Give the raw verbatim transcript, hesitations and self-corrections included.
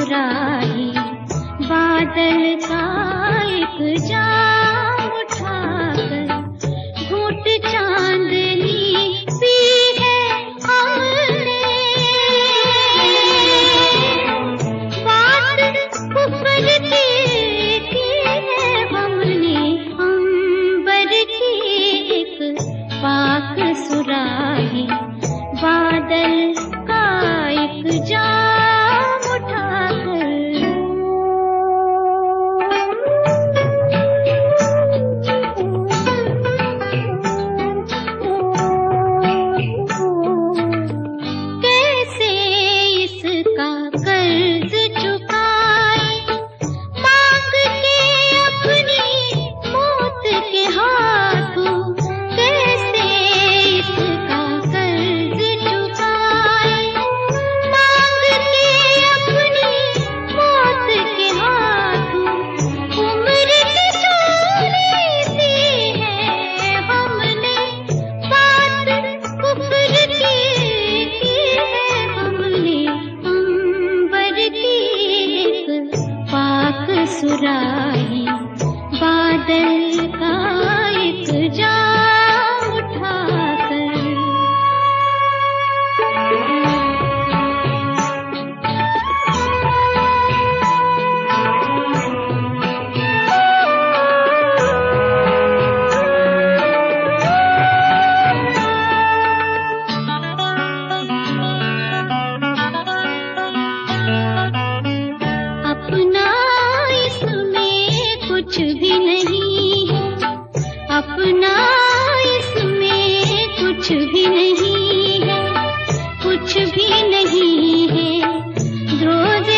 सुराही, बादल का एक जाम उठाकर घूंट चांदनी पी है हमने। बात ऊपर की की है हमने, अंबर की एक पाक सुराही, बादल का एक जाम उठाकर। कैसे इसका कर्ज चुकाए, मांग के अपनी मौत के हाथों। कैसे इसका कर्ज चुकाए, मांग के अपनी मौत के हाथों। उम्र की चोरी दी है हमने, बात कुफ्र की की है हमने, अंबर की एक पाक सुराही, बादल का एक जाम उठाकर। अपना इसमें कुछ भी नहीं है, अपना इसमें कुछ भी नहीं है, कुछ भी नहीं है। रोज़े